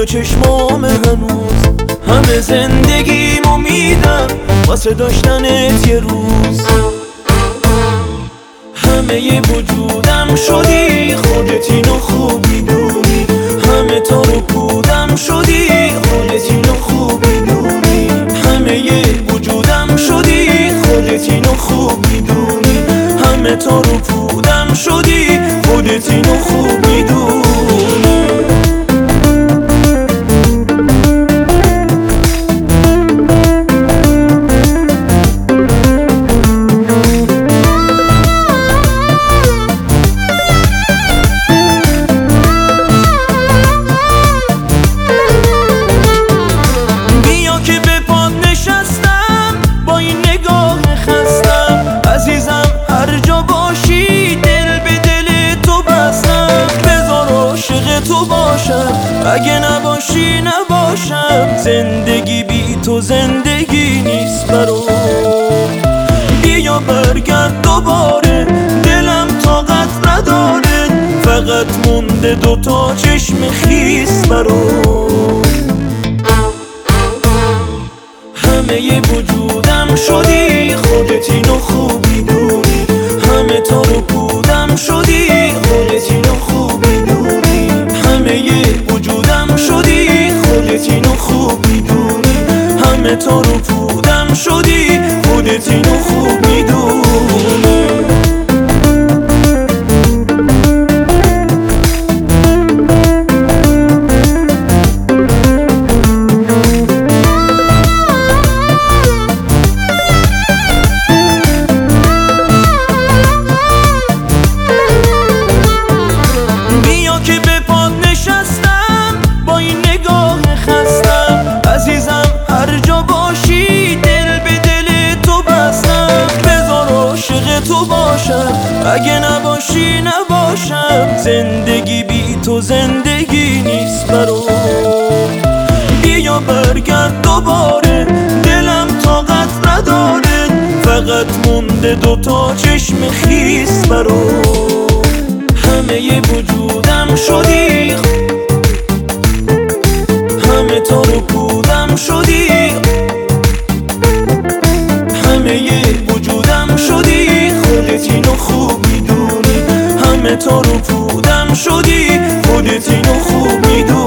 جلو چشمام هنوز همه زندگیم امیدم واسه داشتنت یه روز. همه ی وجودم شدی خودت اینو خوب میدونی، همه تو رو پودم شدی خودت اینو خوب میدونی، همه ی وجودم شدی خودت اینو خوب میدونی، همه تو رو پودم شدی خودت اینو خوب میدونی. اگه نباشی نباشم، زندگی بی تو زندگی نیست برام. بیا برگرد دوباره، دلم طاقت نداره، فقط مونده دوتا چشم خیس برام. همه ی وجودم شدی خودت اینو خوب میدونی، همه تو رو پودم شدی خودت اینو خوب میدونی، همه ی وجودم شدی خودت اینو خوب میدونی، همه تو رو پودم شدی خودت اینو خوب میدونی. اگه نباشی نباشم، زندگی بی تو زندگی نیست برام. بیا برگرد دوباره، دلم طاقت نداره، فقط مونده دوتا چشم خیس برام. همه ی وجودم شدی، همه تو رو پودم شدی، همه ی وجودم شدی خودت اینو خوب میدونی، همه تو رو پودم شدی خودت اینو خوب میدونی.